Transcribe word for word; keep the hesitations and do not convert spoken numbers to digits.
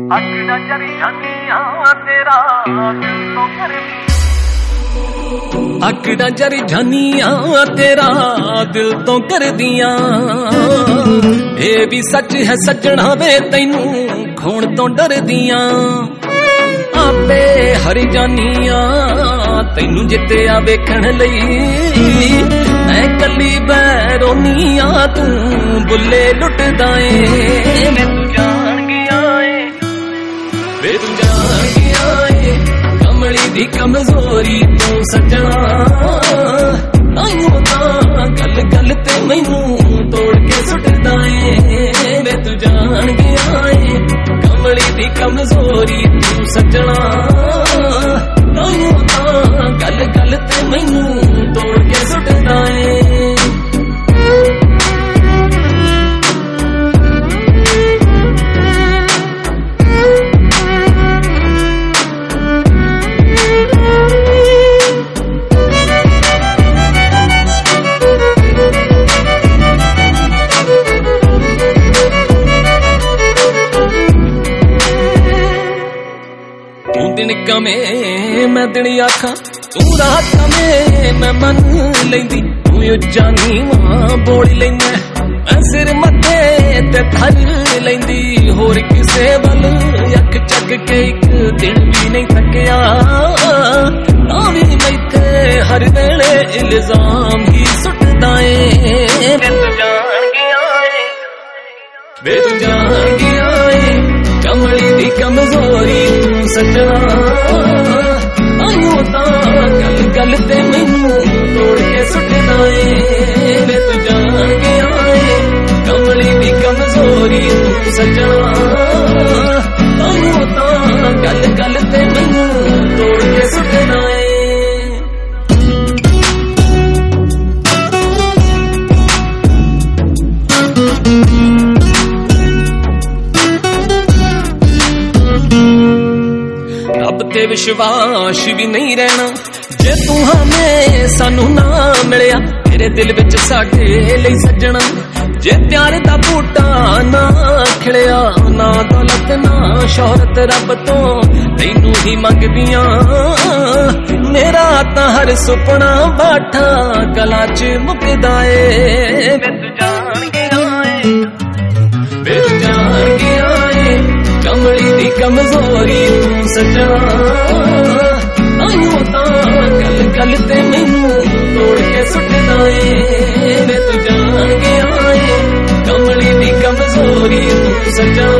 ਅੱਖ ਨਾ ਚਰੀ ਜਾਨੀਆਂ ਤੇਰਾ ਦਿਲ ਤੋਂ ਕਰਦੀ ਅੱਖ ਨਾ ਚਰੀ ਜਾਨੀਆਂ ਤੇਰਾ ਦਿਲ ਤੋਂ ਕਰਦੀਆਂ ਇਹ ਵੀ ਸੱਚ ਹੈ ਸੱਜਣਾ ਵੇ ਤੈਨੂੰ ਖੋਣ ਤੋਂ ਡਰਦੀਆਂ ਆਪੇ ਹਰ ਜਾਨੀਆਂ ਤੈਨੂੰ ਜਿੱਤਿਆ ਵੇਖਣ ਲਈ ਮੈਂ ਕੱਲੀ ਬੈਰੋਨੀਆਂ ਤੂੰ ਬੁੱਲੇ ਲੁੱਟਦਾ ਏ ਮੈਂ ਤੂੰ ਜਾਣ ਗਿਆ ਏ ਵੇ ਤੂੰ ਜਾਣ ਗਿਆ ਏ ਕਮਲੀ ਦੀ ਕਮਜ਼ੋਰੀ ਤੂੰ ਸੱਜਣਾ ਆਇਓ ਤਾਂ ਗੱਲ ਗੱਲ ਤੇ ਮੈਨੂੰ ਤੋੜ ਕੇ ਸੁੱਟਦਾ ਏ ਵੇ ਤੂੰ ਜਾਣ ਗਿਆ ਏ ਕਮਲੀ ਦੀ ਕਮਜ਼ੋਰੀ ਤੂੰ ਸੱਜਣਾ ਆਇਓ ਤਾਂ ਗੱਲ ਗੱਲ ਤੇ ਮੈਨੂੰ ਤੋੜ ਕੇ ਸੁੱਟਦਾ ਏ दिन कमे मैं दिन आखा तू रात कमे मैं मन लैंदी तू उच्चा नीवां बोल लैंदा मैं सिर मथे ते थर लैंदी होर किसे वल अख चक के एक दिन भी नहीं थकिया ना भी मैथे हर वेले इल्जाम ही सुटदा ए मैं तू जान गया ए वे तू जान गया ए कमली दी कमजोरी तू सजना आयो तां गल गल ते मैनू तोड़ के सुटदा ए वे तू जान गया ए कमली दी कमजोरी तू सजना आयो तां गल गल ते मैनू तोड़ के सुटदा ए ते विश्वास भी नहीं रहना जे तू हमें सानू ना मिलिया तेरे दिल विच साडे लई सजना जे प्यार दा बूटा ना खिलिया ना दौलत ना शोहरत रब तो तैनू ही मंगदियां मेरा तां हर सुपना बाठा गला च मुकदा ए मैं तू जान गया ए वे तू जान गया ए कमली दी कमजोरी तू सजना आयो तां गल गल ते मैनू तोड़ के सुटदा ए मैं तू जान गया ए कमली दी कमजोरी तू सजना